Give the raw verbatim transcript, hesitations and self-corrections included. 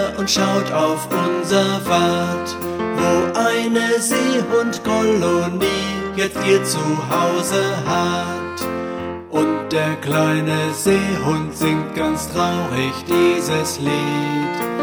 her und schaut auf unser Wald, wo eine Seehundkolonie jetzt ihr Zuhause hat. Und der kleine Seehund singt ganz traurig dieses Lied.